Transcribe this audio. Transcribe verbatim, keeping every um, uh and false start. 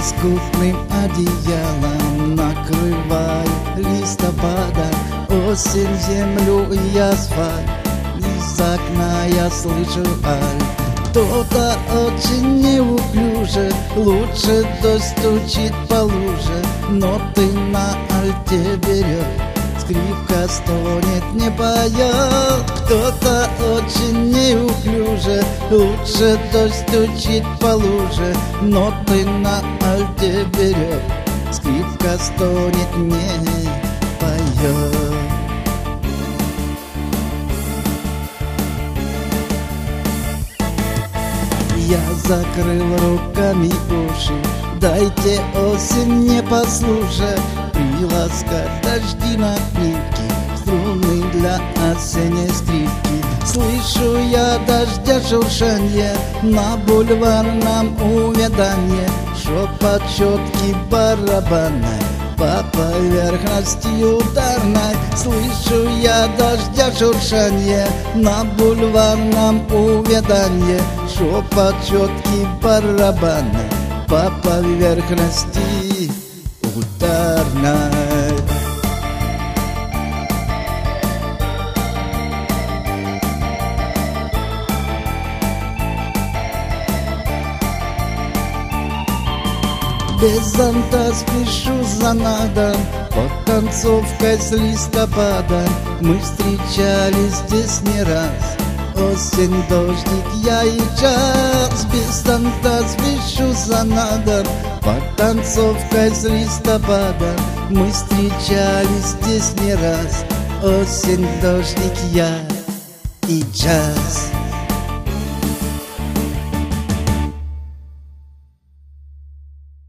лоскутным одеялом накрывает листопада осень, землю и асфальт. Из окна я слышу аль. Кто-то очень неуклюже, лучше дождь стучит по луже, но ты на альте берет, скрипка стонет, не поет. Кто-то очень неуклюже, лучше дождь стучит по луже, но ты на альте берет, скрипка стонет, не поет. Я закрыл руками уши, дайте осень мне послушать, приласкать дожди на книжки, струны для осенней скрипки. Слышу я дождя шуршанье на бульварном увяданье, шепот четки барабанной по поверхности ударной. Слышу я дождя шуршанье на бульварном увяданье, шепот четки барабанной по поверхности ударной. Без зонта спешу за надом, под концовкой с листопада. Мы встречались здесь не раз, осень, дождик, я и час. Без зонта спешу за надом, под концовкой с листопада. Мы встречались здесь не раз, осень, дождик, я и час.